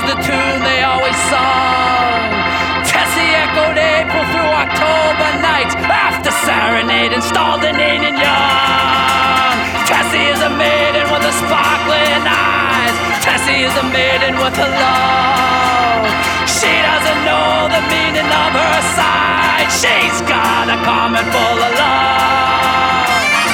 the tune they always sung. Tessie echoed April through October nights after serenade installed in Nene Young. Tessie is a maiden with a sparkling eyes. Tessie is a maiden with a love. She doesn't know the meaning of her side. She's got a comet full of love.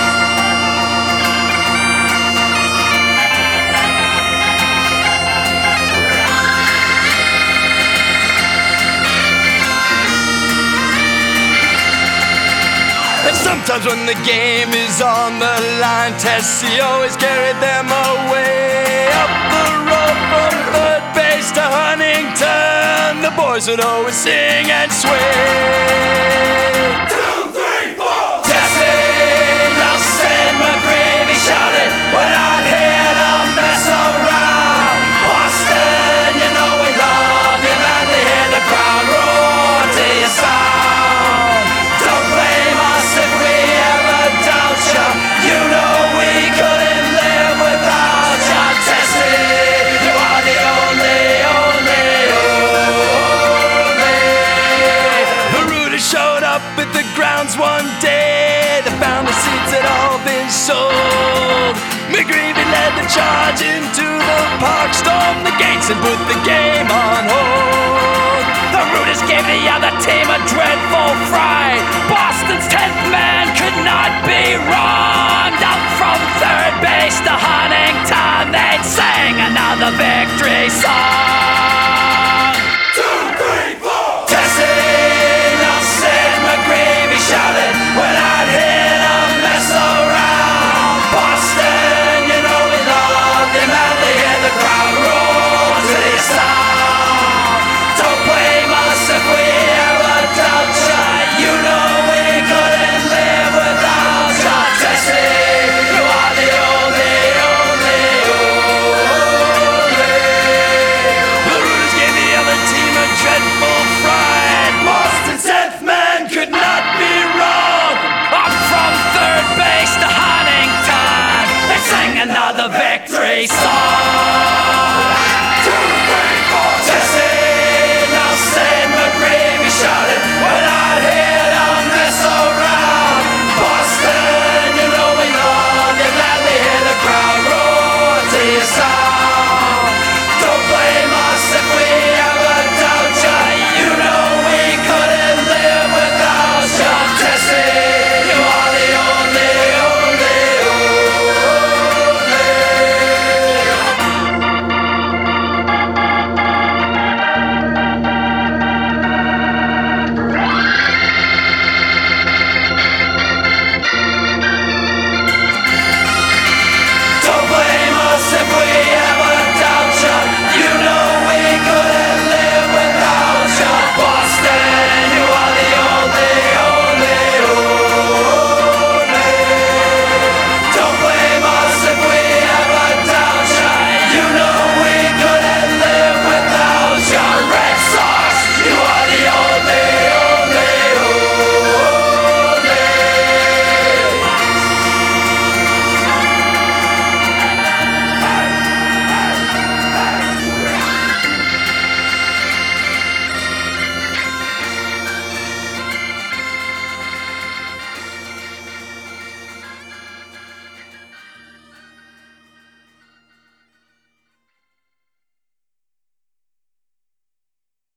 And sometimes when the game is on the line, Tessie always carried them away. Up the road from third base to Huntington, the boys would always sing and sway. 2, 3, 4. Tessie, Nelson, McGreevy shouted, we're not here to mess around. Boston, you know we love you, man, to hear the crowd roar to your sound. Don't blame us if we ever doubt you. You know we couldn't live without you. Tessie, you are the only. The Rooters showed up at the grounds one day. They found the seats had all been sold. McGreevy led the charge into the park, stormed the gates and put the game on hold. The Rooters gave the other team a dreadful fright. Boston's 10th man could not be wronged. Up from third base to Huntington, they'd sing another victory song.